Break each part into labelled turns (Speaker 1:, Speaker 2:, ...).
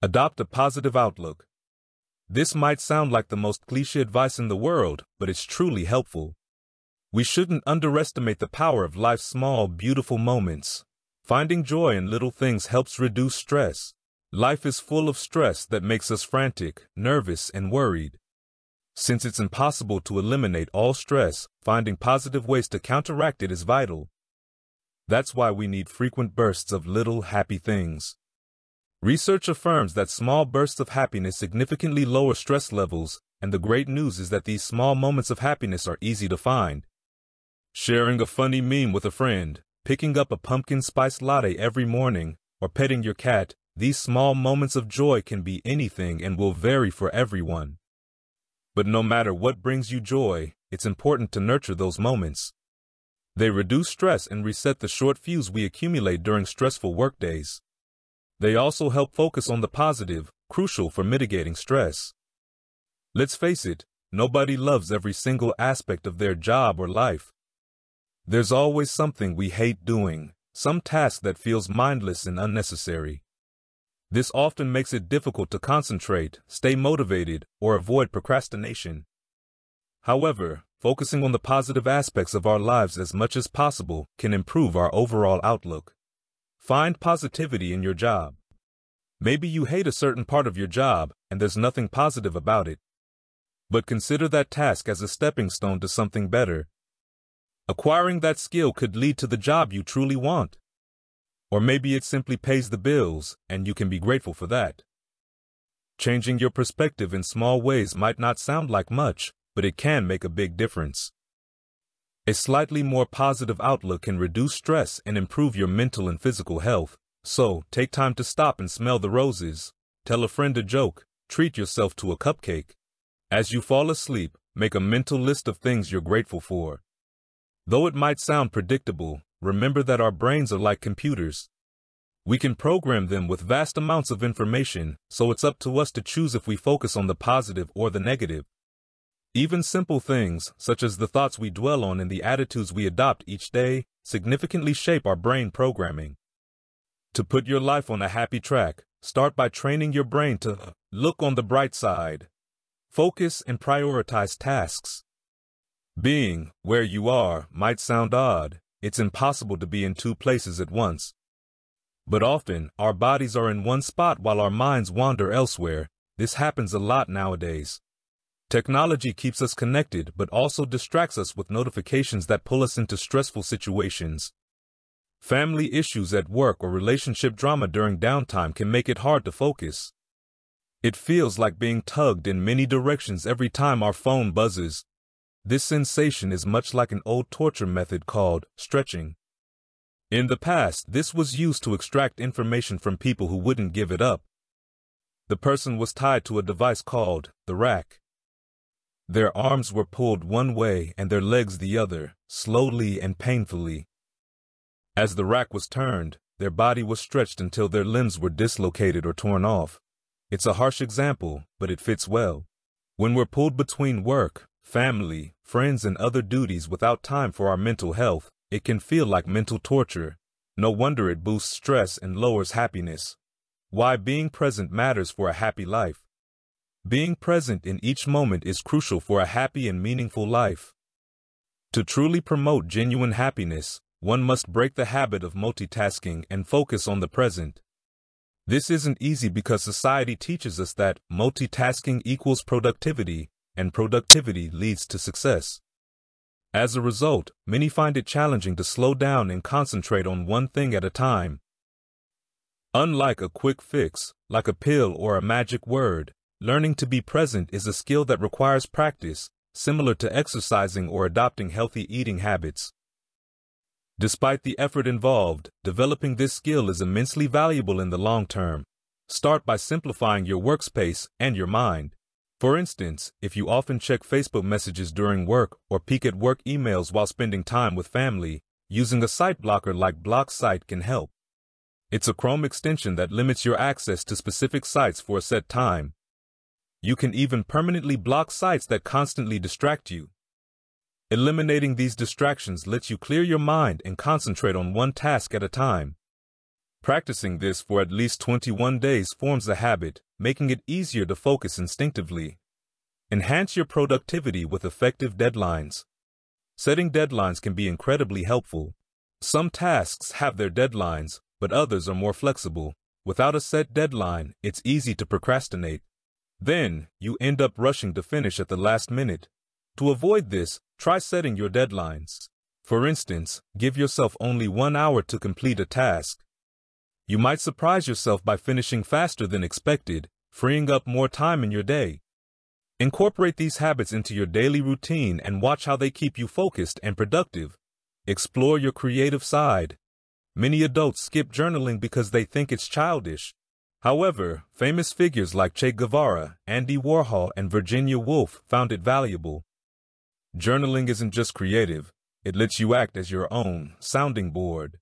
Speaker 1: Adopt a positive outlook. This might sound like the most cliché advice in the world, but it's truly helpful. We shouldn't underestimate the power of life's small, beautiful moments. Finding joy in little things helps reduce stress. Life is full of stress that makes us frantic, nervous, and worried. Since it's impossible to eliminate all stress, finding positive ways to counteract it is vital. That's why we need frequent bursts of little happy things. Research affirms that small bursts of happiness significantly lower stress levels, and the great news is that these small moments of happiness are easy to find. Sharing a funny meme with a friend, picking up a pumpkin spice latte every morning, or petting your cat, these small moments of joy can be anything and will vary for everyone. But no matter what brings you joy, it's important to nurture those moments. They reduce stress and reset the short fuse we accumulate during stressful workdays. They also help focus on the positive, crucial for mitigating stress. Let's face it, nobody loves every single aspect of their job or life. There's always something we hate doing, some task that feels mindless and unnecessary. This often makes it difficult to concentrate, stay motivated, or avoid procrastination. However, focusing on the positive aspects of our lives as much as possible can improve our overall outlook. Find positivity in your job. Maybe you hate a certain part of your job and there's nothing positive about it. But consider that task as a stepping stone to something better. Acquiring that skill could lead to the job you truly want. Or maybe it simply pays the bills, and you can be grateful for that. Changing your perspective in small ways might not sound like much, but it can make a big difference. A slightly more positive outlook can reduce stress and improve your mental and physical health. So, take time to stop and smell the roses. Tell a friend a joke. Treat yourself to a cupcake. As you fall asleep, make a mental list of things you're grateful for. Though it might sound predictable, remember that our brains are like computers. We can program them with vast amounts of information, so it's up to us to choose if we focus on the positive or the negative. Even simple things, such as the thoughts we dwell on and the attitudes we adopt each day, significantly shape our brain programming. To put your life on a happy track, start by training your brain to look on the bright side. Focus and prioritize tasks. Being where you are might sound odd. It's impossible to be in two places at once. But often, our bodies are in one spot while our minds wander elsewhere. This happens a lot nowadays. Technology keeps us connected but also distracts us with notifications that pull us into stressful situations. Family issues at work or relationship drama during downtime can make it hard to focus. It feels like being tugged in many directions every time our phone buzzes. This sensation is much like an old torture method called stretching. In the past, this was used to extract information from people who wouldn't give it up. The person was tied to a device called the rack. Their arms were pulled one way and their legs the other, slowly and painfully. As the rack was turned, their body was stretched until their limbs were dislocated or torn off. It's a harsh example, but it fits well. When we're pulled between work, family, friends, and other duties without time for our mental health, it can feel like mental torture. No wonder it boosts stress and lowers happiness. Why being present matters for a happy life. Being present in each moment is crucial for a happy and meaningful life. To truly promote genuine happiness, one must break the habit of multitasking and focus on the present. This isn't easy because society teaches us that multitasking equals productivity, and productivity leads to success. As a result, many find it challenging to slow down and concentrate on one thing at a time. Unlike a quick fix, like a pill or a magic word, learning to be present is a skill that requires practice, similar to exercising or adopting healthy eating habits. Despite the effort involved, developing this skill is immensely valuable in the long term. Start by simplifying your workspace and your mind. For instance, if you often check Facebook messages during work or peek at work emails while spending time with family, using a site blocker like BlockSite can help. It's a Chrome extension that limits your access to specific sites for a set time. You can even permanently block sites that constantly distract you. Eliminating these distractions lets you clear your mind and concentrate on one task at a time. Practicing this for at least 21 days forms a habit, making it easier to focus instinctively. Enhance your productivity with effective deadlines. Setting deadlines can be incredibly helpful. Some tasks have their deadlines, but others are more flexible. Without a set deadline, it's easy to procrastinate. Then, you end up rushing to finish at the last minute. To avoid this, try setting your deadlines. For instance, give yourself only 1 hour to complete a task. You might surprise yourself by finishing faster than expected, freeing up more time in your day. Incorporate these habits into your daily routine and watch how they keep you focused and productive. Explore your creative side. Many adults skip journaling because they think it's childish. However, famous figures like Che Guevara, Andy Warhol, and Virginia Woolf found it valuable. Journaling isn't just creative, it lets you act as your own sounding board.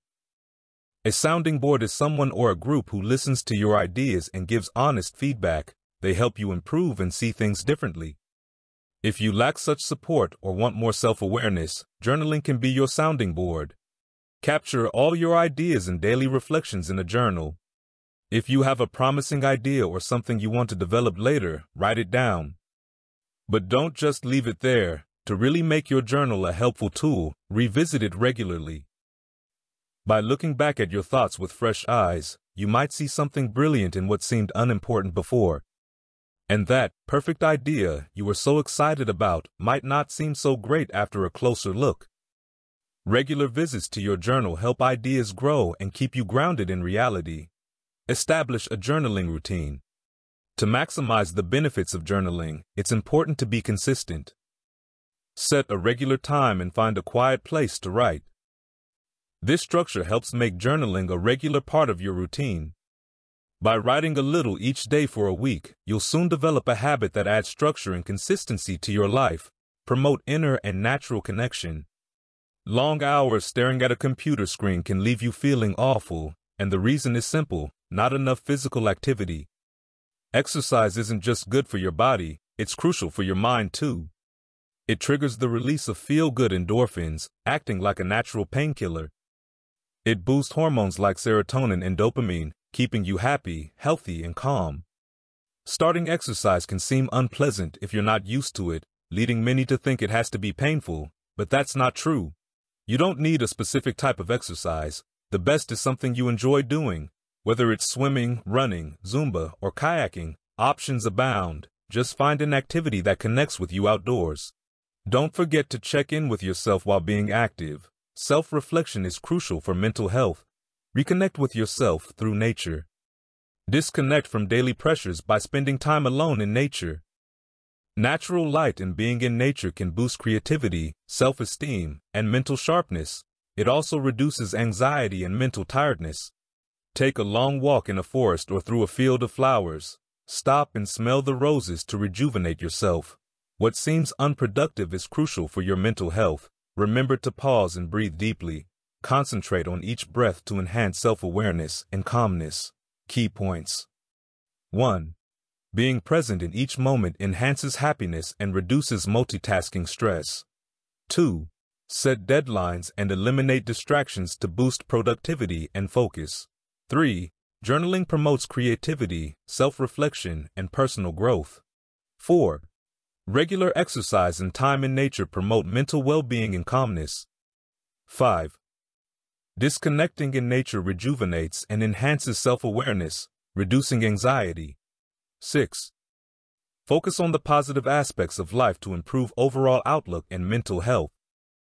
Speaker 1: A sounding board is someone or a group who listens to your ideas and gives honest feedback. They help you improve and see things differently. If you lack such support or want more self-awareness, journaling can be your sounding board. Capture all your ideas and daily reflections in a journal. If you have a promising idea or something you want to develop later, write it down. But don't just leave it there. To really make your journal a helpful tool, revisit it regularly. By looking back at your thoughts with fresh eyes, you might see something brilliant in what seemed unimportant before. And that perfect idea you were so excited about might not seem so great after a closer look. Regular visits to your journal help ideas grow and keep you grounded in reality. Establish a journaling routine. To maximize the benefits of journaling, it's important to be consistent. Set a regular time and find a quiet place to write. This structure helps make journaling a regular part of your routine. By writing a little each day for a week, you'll soon develop a habit that adds structure and consistency to your life. Promote inner and natural connection. Long hours staring at a computer screen can leave you feeling awful, and the reason is simple: not enough physical activity. Exercise isn't just good for your body, it's crucial for your mind too. It triggers the release of feel-good endorphins, acting like a natural painkiller. It boosts hormones like serotonin and dopamine, keeping you happy, healthy, and calm. Starting exercise can seem unpleasant if you're not used to it, leading many to think it has to be painful, but that's not true. You don't need a specific type of exercise. The best is something you enjoy doing. Whether it's swimming, running, Zumba, or kayaking, options abound. Just find an activity that connects with you outdoors. Don't forget to check in with yourself while being active. Self-reflection is crucial for mental health. Reconnect with yourself through nature. Disconnect from daily pressures by spending time alone in nature. Natural light and being in nature can boost creativity, self-esteem, and mental sharpness. It also reduces anxiety and mental tiredness. Take a long walk in a forest or through a field of flowers. Stop and smell the roses to rejuvenate yourself. What seems unproductive is crucial for your mental health. Remember to pause and breathe deeply. Concentrate on each breath to enhance self-awareness and calmness. Key points. 1. Being present in each moment enhances happiness and reduces multitasking stress. 2. Set deadlines and eliminate distractions to boost productivity and focus. 3. Journaling promotes creativity, self-reflection, and personal growth. 4. Regular exercise and time in nature promote mental well-being and calmness. 5. Disconnecting in nature rejuvenates and enhances self-awareness, reducing anxiety. 6. Focus on the positive aspects of life to improve overall outlook and mental health.